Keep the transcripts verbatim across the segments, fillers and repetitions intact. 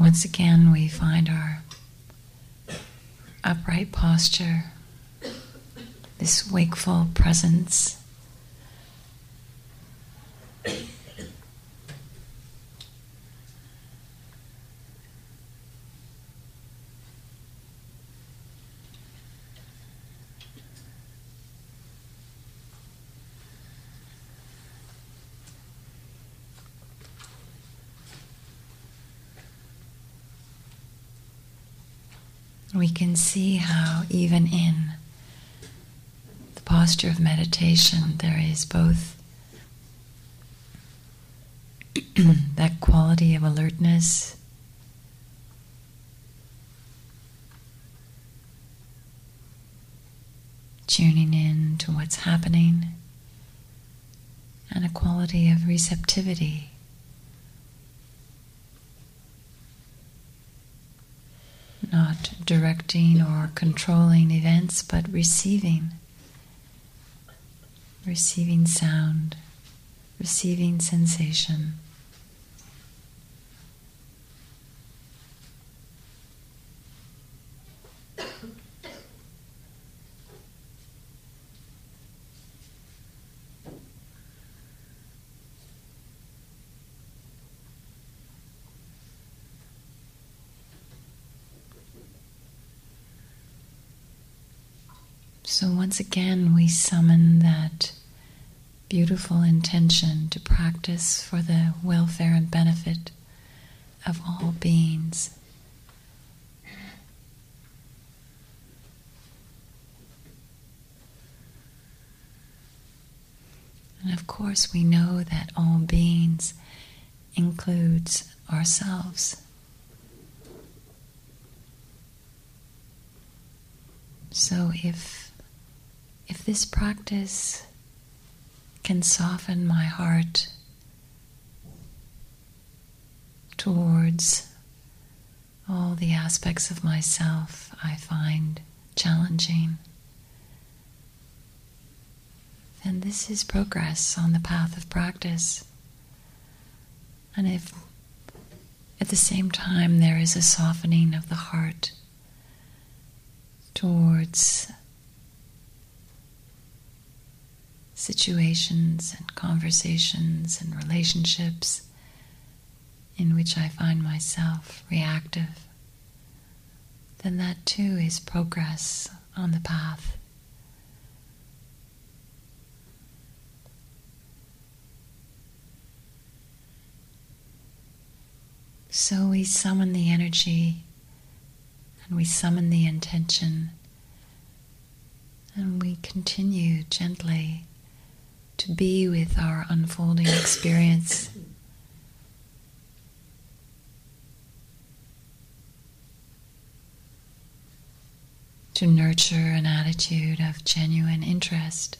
once again we find our upright posture, this wakeful presence. We can see how even in the posture of meditation there is both that quality of alertness, tuning in to what's happening, and a quality of receptivity. Not directing or controlling events, but receiving. Receiving sound, receiving sensation. So once again we summon that beautiful intention to practice for the welfare and benefit of all beings. And of course we know that all beings includes ourselves. So if If this practice can soften my heart towards all the aspects of myself I find challenging, then this is progress on the path of practice. And if at the same time there is a softening of the heart towards situations and conversations and relationships in which I find myself reactive, then that too is progress on the path. So we summon the energy and we summon the intention, and we continue gently to be with our unfolding experience. To nurture an attitude of genuine interest.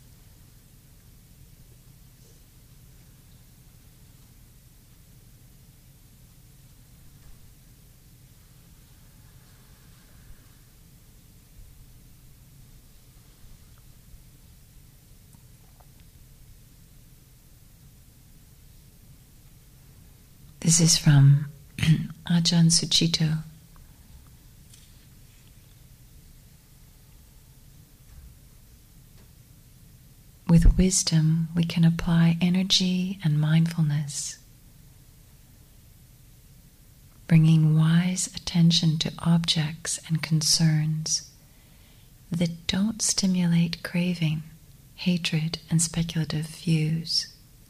This is from Ajahn Sucitto. With wisdom, we can apply energy and mindfulness, bringing wise attention to objects and concerns that don't stimulate craving, hatred, and speculative views.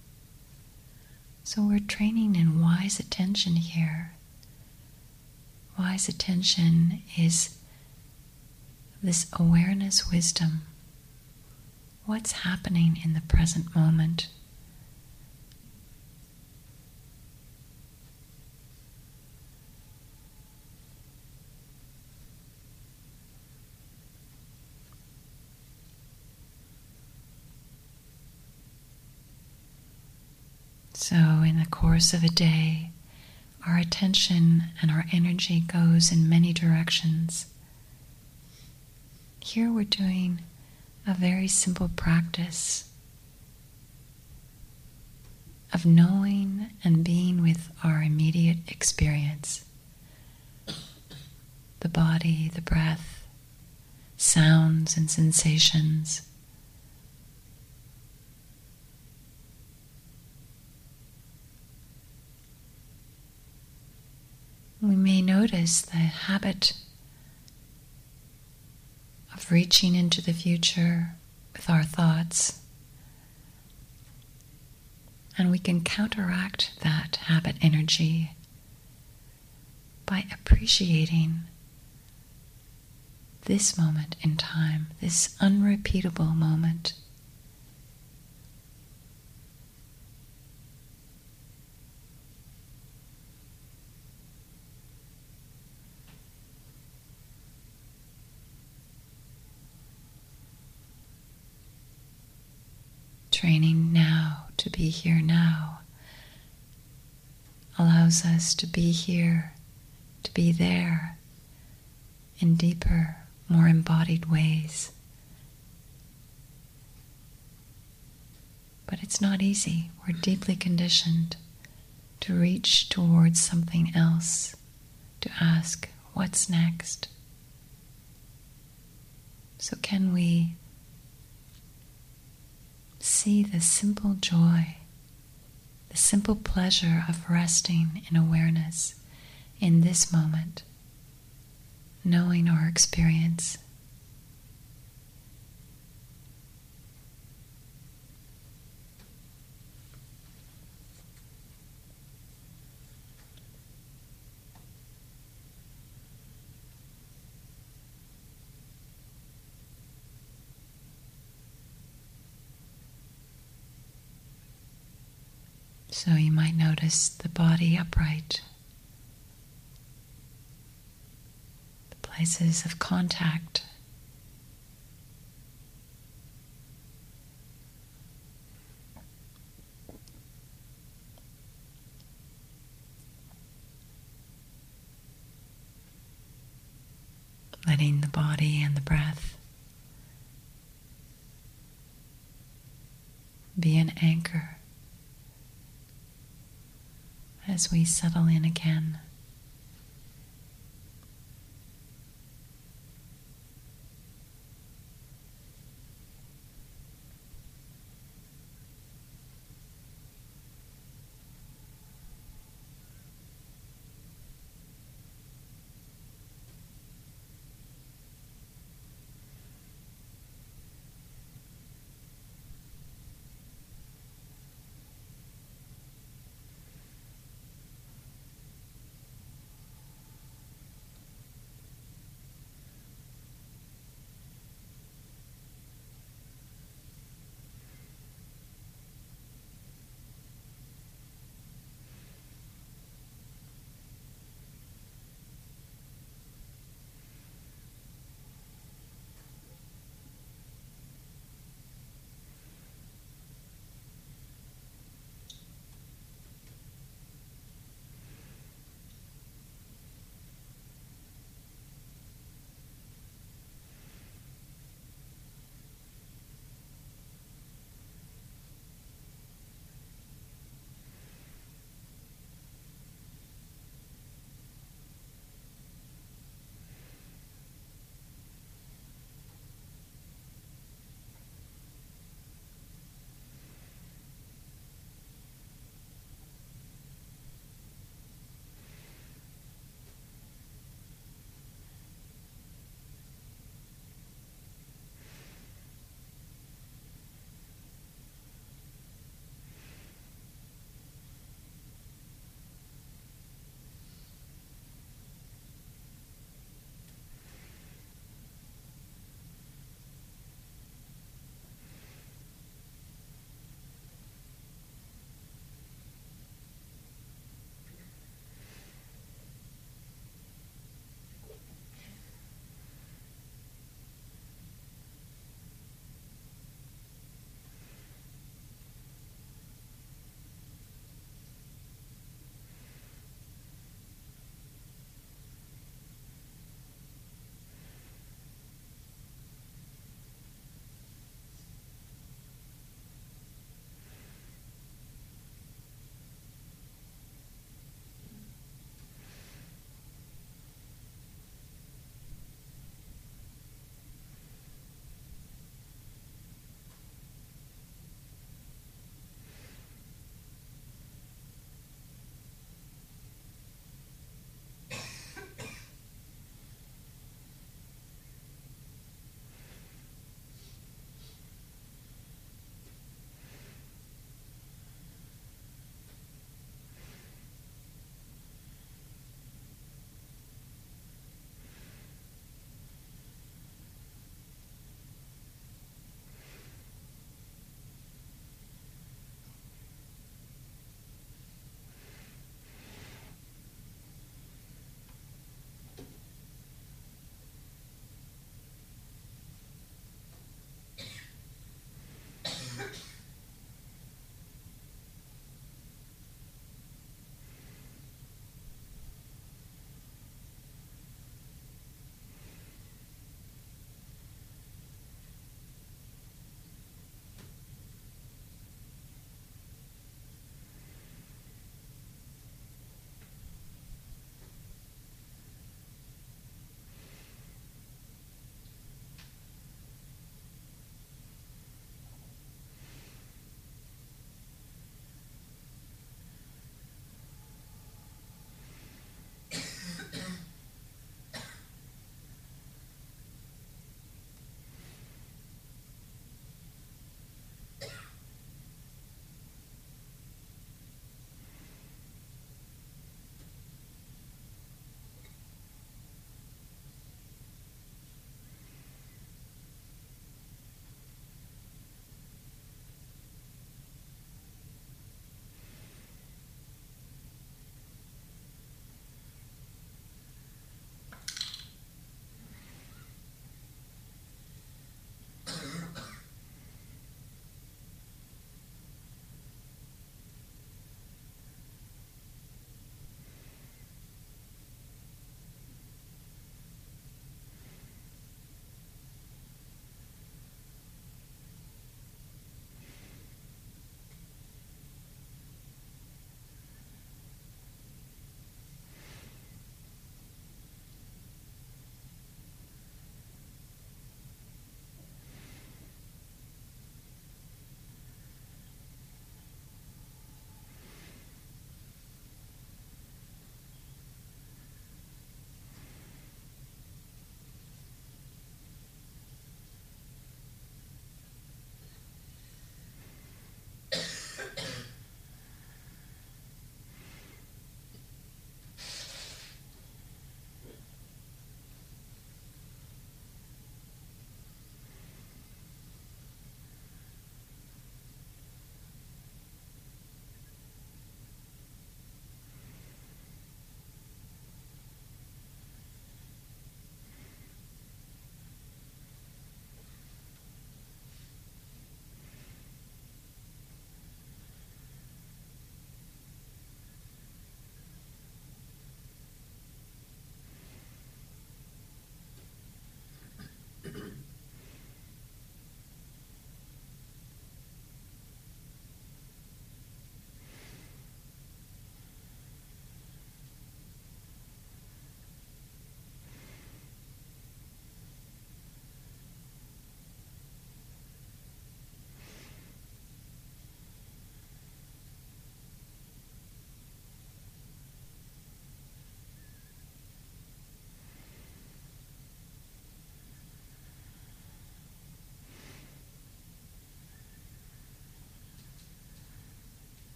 So we're training in wise attention here. Wise attention is this awareness wisdom. What's happening in the present moment? So in the course of a day, our attention and our energy goes in many directions. Here we're doing a very simple practice of knowing and being with our immediate experience. the body, the breath, sounds and sensations. We may notice the habit of reaching into the future with our thoughts, and we can counteract that habit energy by appreciating this moment in time, this unrepeatable moment. Training now to be here now allows us to be here, to be there in deeper, more embodied ways. But it's not easy. We're deeply conditioned to reach towards something else, to ask, what's next? So can we see the simple joy, the simple pleasure of resting in awareness in this moment, knowing our experience. So you might notice the body upright, the places of contact, letting the body and the breath be an anchor as we settle in again.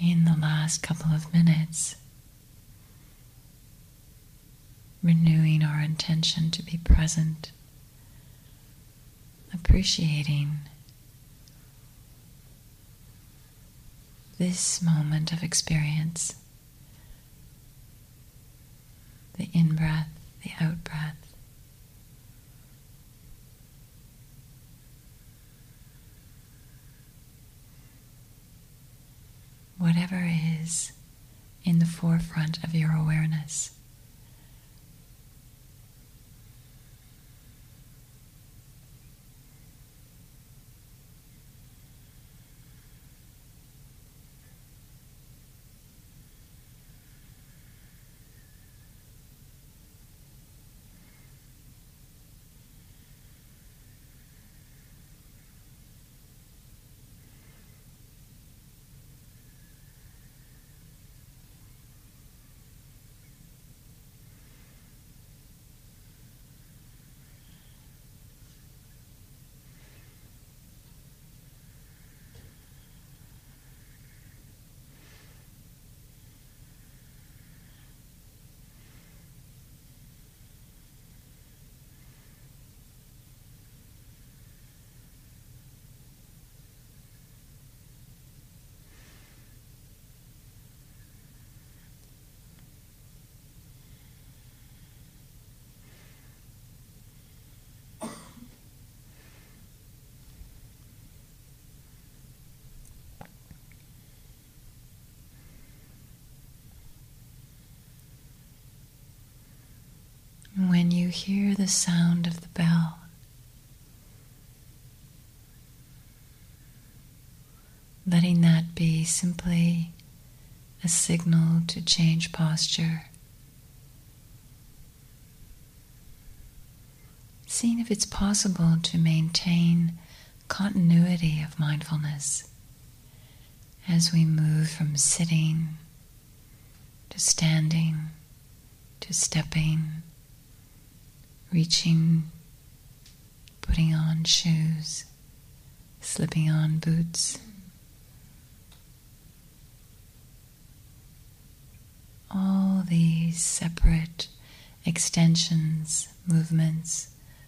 in the last couple of minutes, renewing our intention to be present, appreciating this moment of experience, the in-breath, the out-breath. Whatever is in the forefront of your awareness. When you hear the sound of the bell, letting that be simply a signal to change posture, seeing if it's possible to maintain continuity of mindfulness as we move from sitting to standing to stepping, reaching, putting on shoes, slipping on boots. All these separate extensions, movements,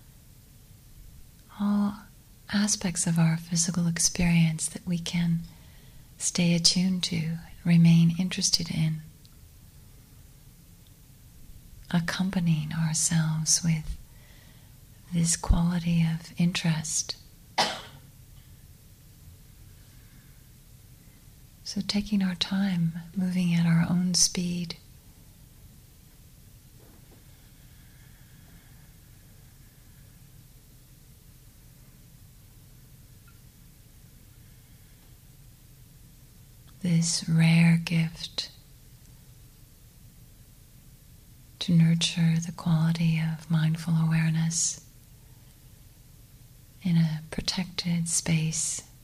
all aspects of our physical experience that we can stay attuned to, remain interested in, accompanying ourselves with this quality of interest. So taking our time, moving at our own speed. This rare gift to nurture the quality of mindful awareness in a protected space